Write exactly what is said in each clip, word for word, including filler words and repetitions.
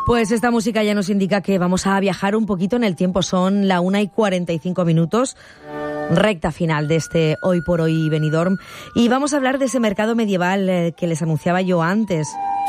Pues esta música ya nos indica que vamos a viajar un poquito en el tiempo. Son la una y cuarenta y cinco minutos, recta final de este Hoy por Hoy Benidorm. Y vamos a hablar de ese mercado medieval eh, que les anunciaba yo antes.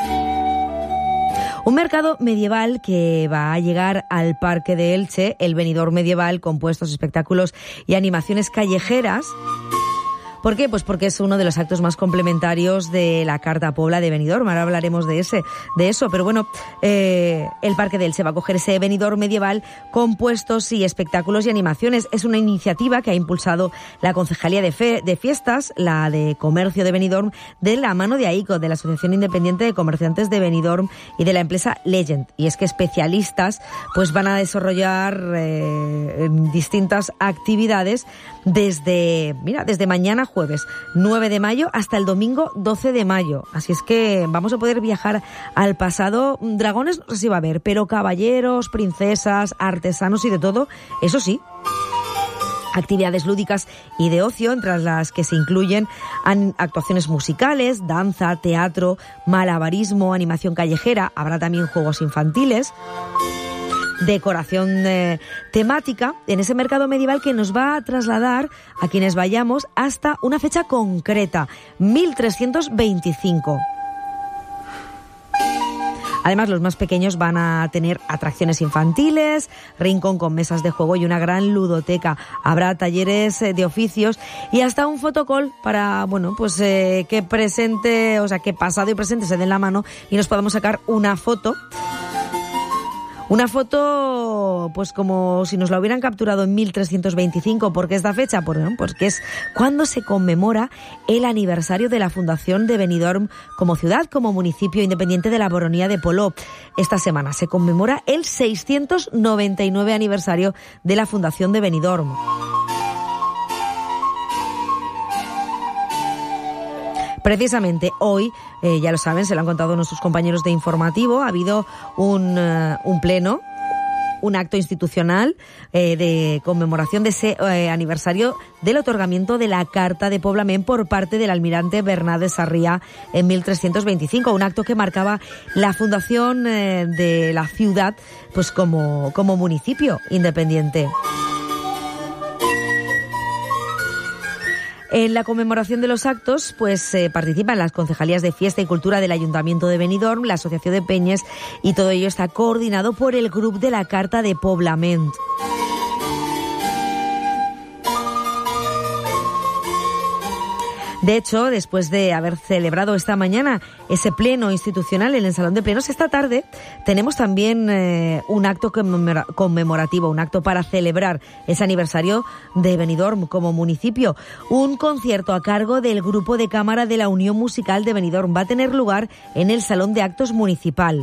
Un mercado medieval que va a llegar al Parque de Elche, el Benidorm medieval, con puestos, espectáculos y animaciones callejeras. ¿Por qué? Pues porque es uno de los actos más complementarios de la Carta Pobla de Benidorm. Ahora hablaremos de ese, de eso. Pero bueno, eh, el Parque de Elche va a coger ese Benidorm medieval con puestos y espectáculos y animaciones. Es una iniciativa que ha impulsado la Concejalía de, Fe, de Fiestas, la de Comercio de Benidorm, de la mano de AICO, de la Asociación Independiente de Comerciantes de Benidorm, y de la empresa Legend. Y es que especialistas pues van a desarrollar eh, distintas actividades desde, mira, desde mañana jueves nueve de mayo hasta el domingo doce de mayo. Así es que vamos a poder viajar al pasado. Dragones no sé si va a haber, pero caballeros, princesas, artesanos y de todo, eso sí. Actividades lúdicas y de ocio, entre las que se incluyen actuaciones musicales, danza, teatro, malabarismo, animación callejera. Habrá también juegos infantiles, decoración eh, temática en ese mercado medieval que nos va a trasladar a quienes vayamos hasta una fecha concreta, mil trescientos veinticinco. Además, los más pequeños van a tener atracciones infantiles, rincón con mesas de juego y una gran ludoteca. Habrá talleres de oficios y hasta un fotocall para, bueno, pues eh, que presente, o sea, que pasado y presente se den la mano y nos podamos sacar una foto. Una foto, pues como si nos la hubieran capturado en mil trescientos veinticinco. ¿Por qué esta fecha? Bueno, pues que es cuando se conmemora el aniversario de la fundación de Benidorm como ciudad, como municipio independiente de la Baronía de Polop. Esta semana se conmemora el seiscientos noventa y nueve aniversario de la fundación de Benidorm. Precisamente hoy, eh, ya lo saben, se lo han contado nuestros compañeros de Informativo, ha habido un, uh, un pleno, un acto institucional eh, de conmemoración de ese eh, aniversario del otorgamiento de la Carta de Poblament por parte del almirante Bernat Sarriá en mil trescientos veinticinco, un acto que marcaba la fundación eh, de la ciudad pues como, como municipio independiente. En la conmemoración de los actos, pues eh, participan las concejalías de Fiesta y Cultura del Ayuntamiento de Benidorm, la Asociación de Peñes, y todo ello está coordinado por el Grup de la Carta de Poblament. De hecho, después de haber celebrado esta mañana ese pleno institucional en el Salón de Plenos, esta tarde tenemos también eh, un acto conmemora- conmemorativo, un acto para celebrar ese aniversario de Benidorm como municipio. Un concierto a cargo del Grupo de Cámara de la Unión Musical de Benidorm va a tener lugar en el Salón de Actos Municipal.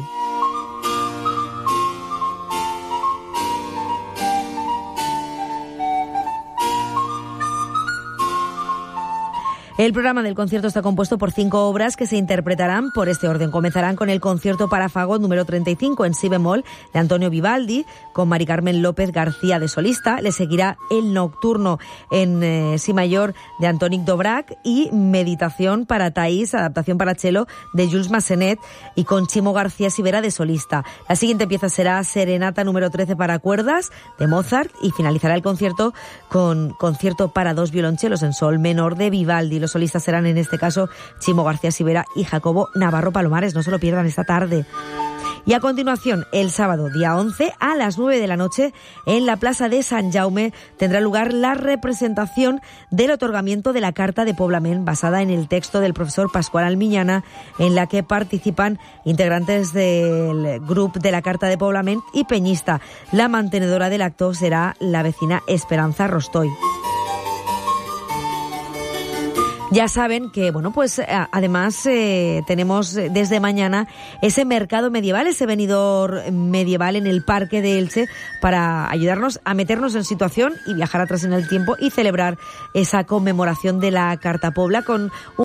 El programa del concierto está compuesto por cinco obras que se interpretarán por este orden. Comenzarán con el concierto para fagot número treinta y cinco en si bemol de Antonio Vivaldi, con Mari Carmen López García de solista. Le seguirá el nocturno en eh, si mayor de Antònic Dvořák y Meditación para Thais, adaptación para cello de Jules Massenet, y con Chimo García Sivera de solista. La siguiente pieza será Serenata número trece para cuerdas de Mozart, y finalizará el concierto con concierto para dos violonchelos en sol menor de Vivaldi. Los solistas serán en este caso Chimo García Sivera y Jacobo Navarro Palomares. No se lo pierdan esta tarde. Y a continuación, el sábado, día once, a las nueve de la noche, en la Plaza de Sant Jaume, tendrá lugar la representación del otorgamiento de la Carta de Poblament, basada en el texto del profesor Pascual Almiñana, en la que participan integrantes del Grup de la Carta de Poblament y peñista. La mantenedora del acto será la vecina Esperanza Rostoy. Ya saben que, bueno, pues además eh, tenemos desde mañana ese mercado medieval, ese venidor medieval en el Parque de Elche, para ayudarnos a meternos en situación y viajar atrás en el tiempo y celebrar esa conmemoración de la Carta Pobla con un